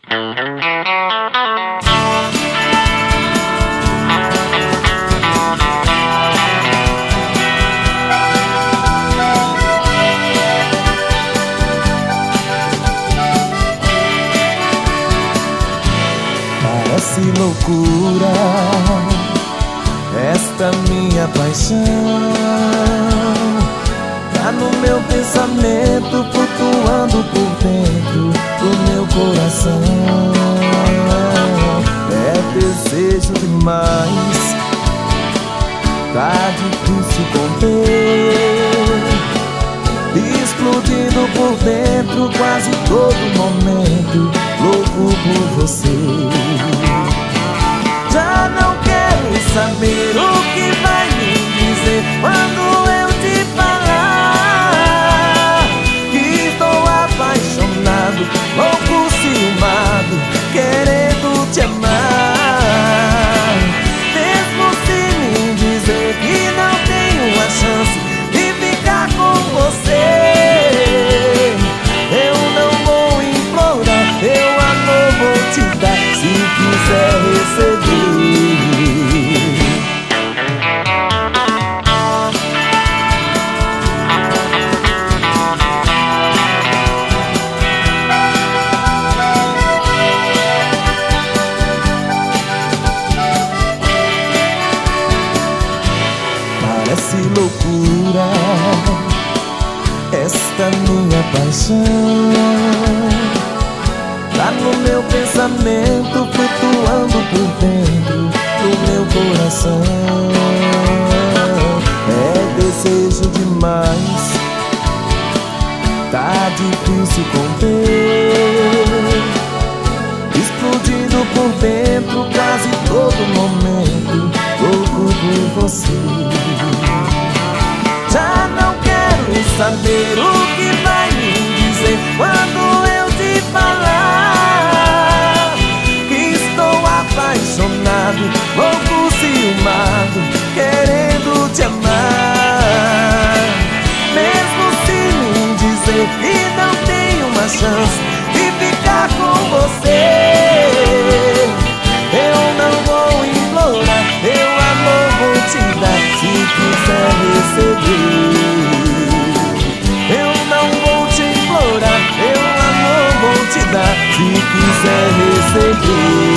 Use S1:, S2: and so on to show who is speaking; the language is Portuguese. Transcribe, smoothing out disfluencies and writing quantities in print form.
S1: Parece loucura esta minha paixão, tá no meu pensamento, flutuando por dentro do meu coração. É desejo demais, tá difícil conter, explodindo por dentro quase todo momento, louco por você. Já não quero saber o que vai me dizer quando eu te falar que estou apaixonado, louco, ciumado, querendo te amar. Mesmo se me dizer que não tenho a chance de ficar com você, eu não vou implorar, eu amor vou te dar, se quiser receber. Parece loucura esta minha paixão, tá no meu pensamento, flutuando por dentro do meu coração. É desejo demais, tá difícil conter, explodindo por dentro quase todo momento, louco por você. Já não quero saber o que vai me dizer quando eu te falar que estou apaixonado, louco, ciumado, querendo te amar. Mesmo se me dizer que não tenho uma chance de ficar com você, eu não vou implorar, eu amor vou te dar, se quiser receber. Eu não vou te implorar, eu amor vou te dar, se quiser receber.